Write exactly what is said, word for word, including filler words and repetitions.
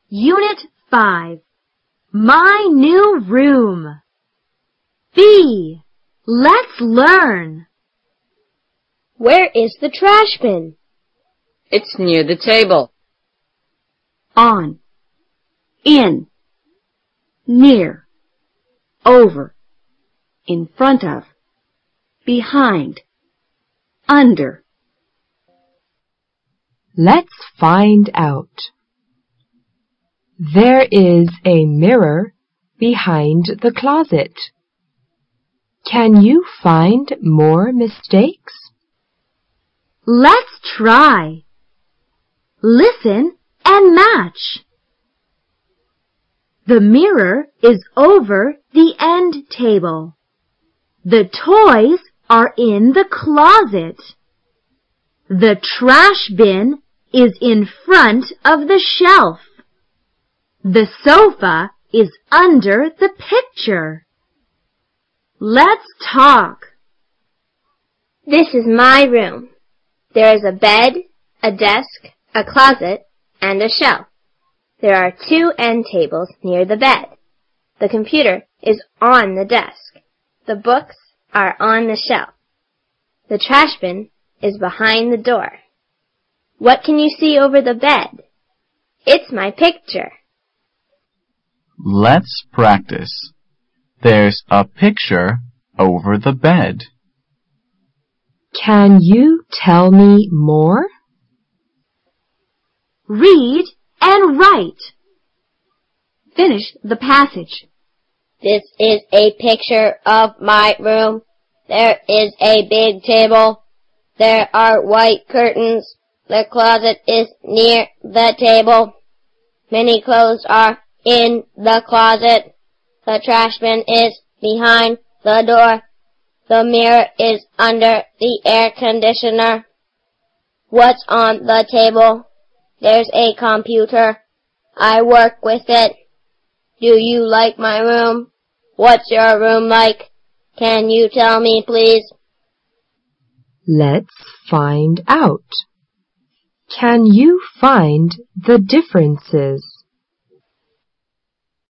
Unit five. My new room. B. Let's learn. Where is the trash bin? It's near the table. On. In. Near. Over. In front of. Behind. Under. Let's find out. There is a mirror behind the closet. Can you find more mistakes? Let's try. Listen and match. The mirror is over the end table. The toys are in the closet. The trash bin is in front of the shelf. The sofa is under the picture. Let's talk. This is my room. There is a bed, a desk, a closet, and a shelf. There are two end tables near the bed. The computer is on the desk. The books are on the shelf. The trash bin is behind the door. What can you see over the bed? It's my picture. Let's practice. There's a picture over the bed. Can you tell me more? Read and write. Finish the passage. This is a picture of my room. There is a big table. There are white curtains. The closet is near the table. Many clothes are in the closet. The trash bin is behind the door. The mirror is under the air conditioner. What's on the table? There's a computer. I work with it. Do you like my room? What's your room like? Can you tell me, please? Let's find out. Can you find the differences?